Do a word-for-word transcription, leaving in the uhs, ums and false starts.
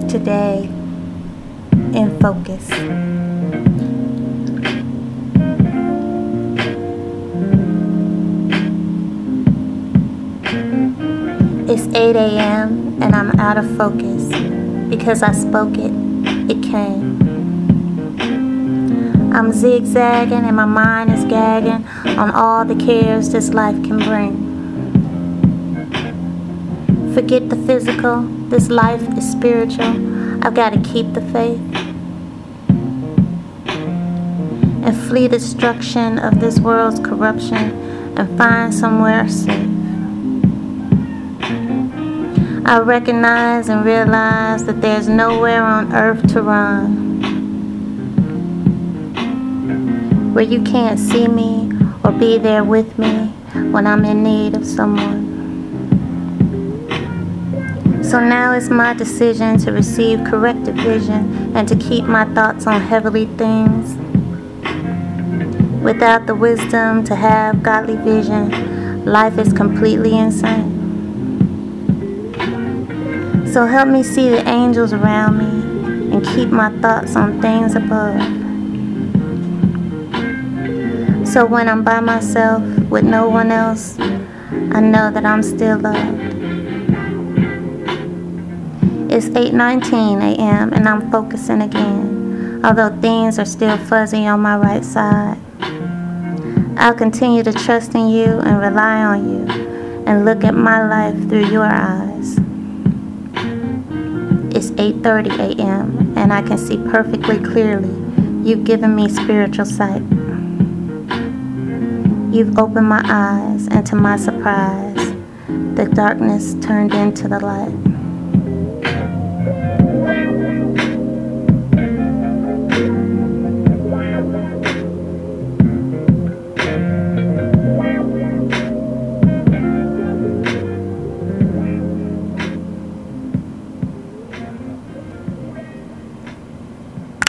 today in focus. It's eight a.m. and I'm out of focus. Because I spoke it, it came. I'm zigzagging and my mind is gagging on all the cares this life can bring. Forget the physical, this life is spiritual. I've got to keep the faith and flee destruction of this world's corruption and find somewhere safe. I recognize and realize that there's nowhere on earth to run where you can't see me or be there with me when I'm in need of someone. So now it's my decision to receive corrected vision and to keep my thoughts on heavenly things. Without the wisdom to have godly vision, life is completely insane. So help me see the angels around me and keep my thoughts on things above. So when I'm by myself with no one else, I know that I'm still loved. It's eight nineteen a.m. and I'm focusing again, although things are still fuzzy on my right side. I'll continue to trust in you and rely on you and look at my life through your eyes. It's eight thirty a.m. and I can see perfectly clearly. You've given me spiritual sight. You've opened my eyes, and to my surprise, the darkness turned into the light.